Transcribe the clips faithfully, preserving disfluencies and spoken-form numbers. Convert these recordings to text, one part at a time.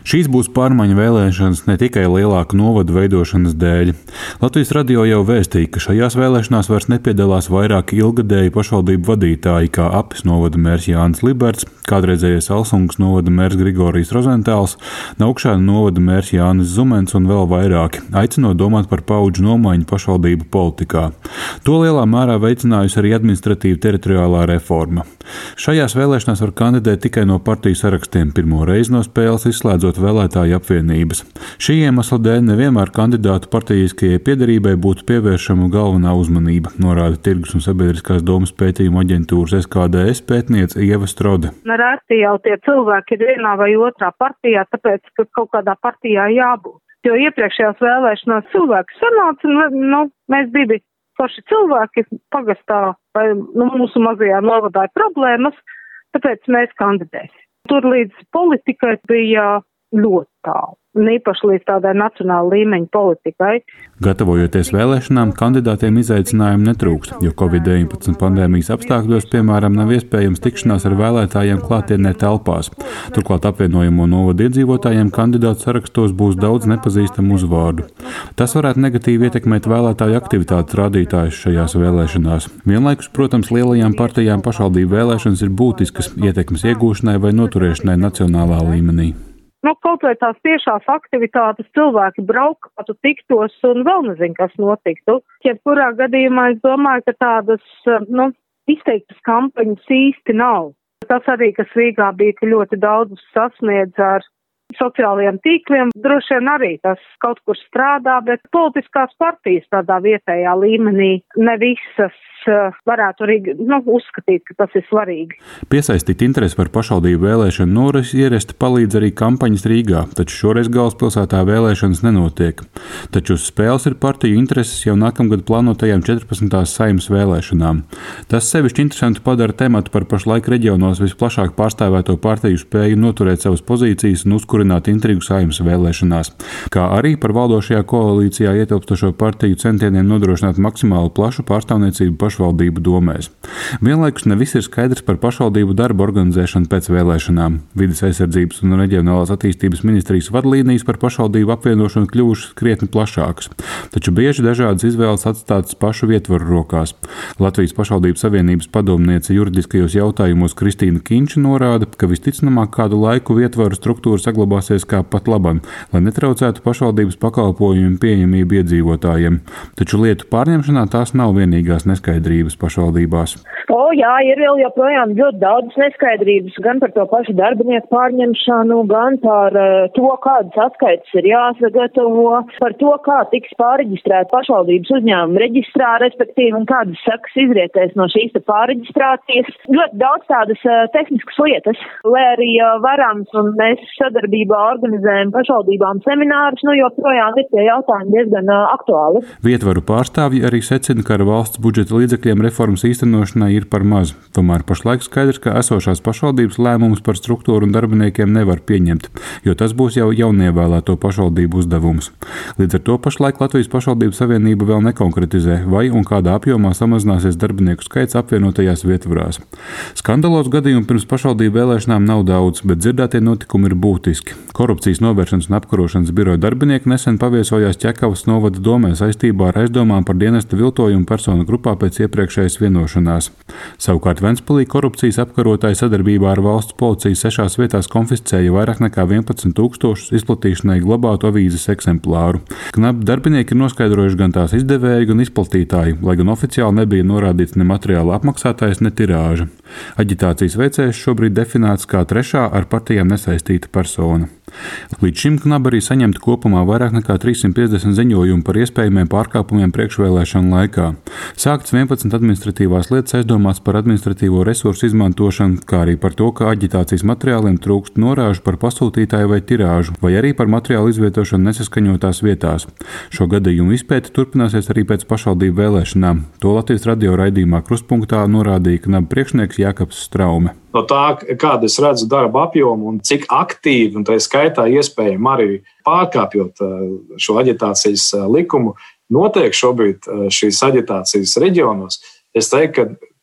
Šīs būs pārmaiņu vēlēšanas ne tikai lielāku novadu veidošanas dēļ. Latvijas radio jau vēstīja, ka šajās vēlēšanās vairs nepiedalās vairāki ilgadēji pašvaldību vadītāji, kā Apis novada mērs Jānis Liberts, kādreizējais Alsungas novada mērs Grigorijs Rozentāls, Naukšēna novada mērs Jānis Zumens un vēl vairāki, aicinot domāt par paudžu nomaiņu pašvaldību politikā. To lielā mērā veicinājusi arī administratīva teritoriālā reforma. Šajās vēlēšanās var kandidēt tikai no partiju sarakstiem, pirmo reizi no spēles izslēdzot vēlētāju apvienības. Šī iemesla dēļ nevienmēr kandidātu partijiskajai piederībai būtu pievēršama galvenā uzmanība, norāda Tirgus un sabiedriskās domas pētījuma aģentūras S K D S pētniece Ieva Strode. Nereti jau tie cilvēki ir vienā vai otrā partijā, tāpēc, ka kaut kādā partijā jābūt. Jo iepriekšējās vēlēšanās cilvēki sanāca, nu, mēs divi paši cilvēki pagastā vai nu, mūsu mazajā novadā ir problēmas, tāpēc mēs kandidēsim. Tur līdz politikai bija ļoti tālu, un īpaši līdz tādai nacionāla līmeņa politikai. Gatavojoties vēlēšanām, kandidātiem izaicinājumu netrūkst, jo covid deviņpadsmit pandēmijas apstākļos, piemēram, nav iespējams tikšanās ar vēlētājiem klātienē telpās. Turklāt apvienojamo novadu iedzīvotājiem kandidātu sarakstos būs daudz nepazīstamu uzvārdu. Tas varētu negatīvi ietekmēt vēlētāju aktivitātes rādītājus šajās vēlēšanās. Vienlaikus, protams, lielajām partijām pašvaldību vēlēšanas ir būtiskas ietekmes iegūšanai vai noturēšanai nacionālā līmenī. Nu, kaut vai tās tiešās aktivitātes cilvēki braukātu, tiktos un vēl nezinu, kas notiktu. Jebkurā gadījumā es domāju, ka tādas, nu, izteiktas kampaņas īsti nav. Tas arī, kas Rīgā bija, ka ļoti daudzus sasniedz ar sociālajiem tīkliem, droši vien arī tas kaut kur strādā, bet politiskās partijas tādā vietējā līmenī ne visas varētu arī nu, uzskatīt, ka tas ir svarīgi. Piesaistīt interesi par pašvaldību vēlēšanu norisi ierasti palīdz arī kampaņas Rīgā, taču šoreiz galvaspilsētā vēlēšanas nenotiek. Taču uz spēles ir partiju intereses jau nākamgad plānotajām četrpadsmitās Saeimas vēlēšanām. Tas sevišķi interesanti padara tematu par pašlaik reģionos visplašāk pārstāvēto partiju spēju noturēt savas pozīcijas un uzkurināt intrigu Saeimas vēlēšanās, kā arī par valdošajā koalīcijā ietilpstošo partiju centieniem nodrošināt maksimāli plašu pārstāvniecību pašvaldību domēs. Vienlaikus ne viss ir skaidrs par pašvaldību darbu organizēšanu pēc vēlēšanām. Vides aizsardzības un reģionālās attīstības ministrijas vadlīnijas par pašvaldību apvienošanu kļuvušas krietni plašākas, taču bieži dažādas izvēles atstātas pašu vietvaru rokās. Latvijas pašvaldības savienības padomniece juridiskajos jautājumos Kristīna Kinča norāda, ka visticamāk kādu laiku vietvaru struktūra saglabāsies kā pat labam, lai netraucētu pašvaldības pakalpojumu pieejamību iedzīvotājiem. Taču lietu pārņemšanā tās nav vienīgās neskaidrības pašvaldībās. O, jā, ir vēl joprojām ļoti daudz neskaidrības, gan par to pašu darbinieku pārņemšanu, gan par uh, to, kādas atskaites ir jāsagatavo, par to, kā tiks pārreģistrēt pašvaldības uzņēmumu reģistrā, respektīvi, un kādas sekas izrietēs no šīs pārreģistrācijas. Ļoti daudz tādas uh, tehniskas lietas, lai arī uh, varams un mēs sadarbībā organizējam pašvaldībām seminārus, nu joprojām ir tie jautājumi diezgan uh, aktuāli. Vietvaru pārstāvji arī secina, ka ar valsts budžeta līdzekļiem reformas īstenošanai ir par maz. Tomēr pašlaik skaidrs, ka esošās pašvaldības lēmumus par struktūru un darbiniekiem nevar pieņemt, jo tas būs jau jaunievēlēto pašvaldību uzdevums. Līdz ar to pašlaik Latvijas pašvaldību savienība vēl nekonkretizē, vai un kādā apjomā samazināsies darbinieku skaits apvienotajās vietvarās. Skandalos gadījumu pirms pašvaldību vēlēšanām nav daudz, bet dzirdētie notikumi ir būtiski. Korupcijas novēršanas un apkarošanas biroja darbinieki nesen paviesojās Ķekavas novada domē saistībā ar aizdomām par dienesta viltojumu personu grupā pēc iepriekšējas vienošanās. Savukārt Ventspilī korupcijas apkarotāji sadarbībā ar valsts policiju sešās vietās konfiscēja vairāk nekā vienpadsmit tūkstošus izplatīšanai glabātu avīzes eksemplāru. Knapi darbinieki ir noskaidrojuši gan tās izdevēju, gan izplatītāju, lai gan oficiāli nebija norādīts ne materiāla apmaksātājs, ne tirāža. Aģitācijas veicējs šobrīd definēts kā trešā ar partijām nesaistīta persona. Līdz šim Knaba arī saņemta kopumā vairāk nekā trīssimt piecdesmit ziņojumu par iespējamiem pārkāpumiem priekšvēlēšanu laikā. Sāktas vienpadsmit administratīvās lietas aizdomās par administratīvo resursu izmantošanu, kā arī par to, ka aģitācijas materiāliem trūkst norāžu par pasūtītāju vai tirāžu, vai arī par materiālu izvietošanu nesaskaņotās vietās. Šo gadījumu izpēte turpināsies arī pēc pašvaldību vēlēšanām. To Latvijas radio raidījumā Kruspunktā norādīja Knaba priekšnieks Jākaps Straume. No tā, kāda es redzu darba apjomu un cik aktīvi, un tā skaitā iespējami arī pārkāpjot šo aģitācijas likumu, notiek šobrīd šīs aģitācijas reģionos, es teiktu, ka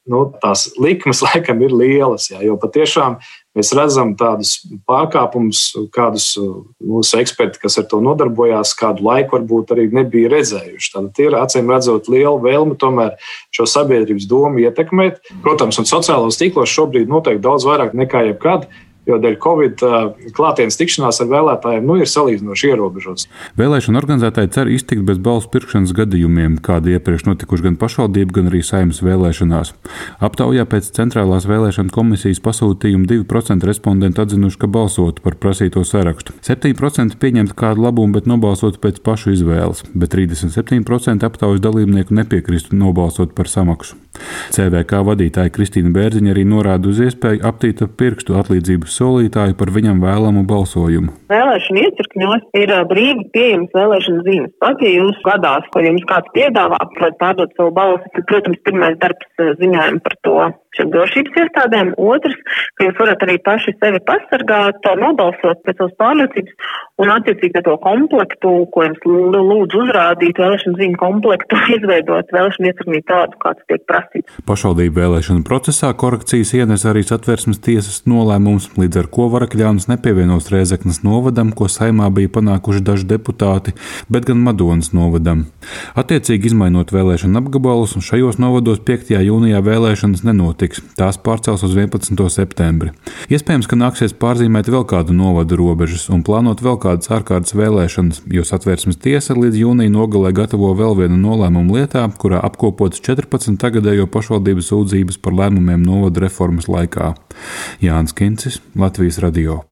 nu, tās likmes laikam ir lielas, jā, jo patiešām mēs redzam tādus pārkāpumus, kādus mūsu eksperti, kas ar to nodarbojās, kādu laiku varbūt arī nebija redzējuši. Tātad ir acīm redzot liela vēlme tomēr šo sabiedrības domu ietekmēt. Protams, un sociālos tīklos šobrīd noteikti daudz vairāk nekā jebkad, jo dēļ Covid klātienes tikšanās ar vēlētājiem nu, ir salīdzinoši ierobežots. Vēlēšana organizētāji cer iztikt bez balsu pirkšanas gadījumiem, kādi iepriekš notikuši gan pašvaldību, gan arī Saeimas vēlēšanās. Aptaujā pēc Centrālās vēlēšana komisijas pasūtījuma divi procenti respondentu atzinuši, ka balsotu par prasīto sarakstu. septiņi procenti pieņemtu kādu labumu, bet nobalsotu pēc pašu izvēles, bet trīsdesmit septiņi procenti aptaujas dalībnieku nepiekristu nobalsot par samaksu. C V K vadītāja Kristīna Bērziņa arī norāda uz iespēju aptīt ar pirkstu atlīdzības solītāju par viņam vēlamu balsojumu. Vēlēšana iecirkņos ir brīvi pieejams vēlēšana zīmes. Pat, ja jūs gadās, ka jums kāds piedāvā, lai pārdot savu balsi, tad, protams, pirmais darbs ziņojumi par to šiem drošības iestādēm. Otrs, ka jūs varat arī paši sevi pasargāt, nobalsot pēc savas pārliecības un attiecīgi to komplektu, ko jums lūdzu uzrādīt, vēlēšana zīmu komplektu, izveidot vēlēšana iecirknī tādu, kāds tiek prasīts. Pašvaldību vēlēšanu procesā korekcijas ienes arī Satversmes tiesas nolēmums, līdz ar ko Varakļāns nepievienos Rēzeknes novadam, ko Saeimā bija panākuši daži deputāti, bet gan Madonas novadam. Attiecīgi izmainot vēlēšanu apgabalus, un šajos novados piektajā jūnijā vēlēšanas nenotiks. Tās pārcels uz vienpadsmito septembri. Iespējams, ka nāksies pārzīmēt vēl kādu novadu robežas un plānot vēl kādas ārkārtas vēlēšanas, jo Satversmes tiesa līdz jūnija nogalē gatavo vēl vienu nolēmumu lietā, kurā apkopotas četrpadsmit tagadējo pašvaldības sūdzības par lēmumiem novadu reformas laikā. Jānis Kincis, Latvijas radio.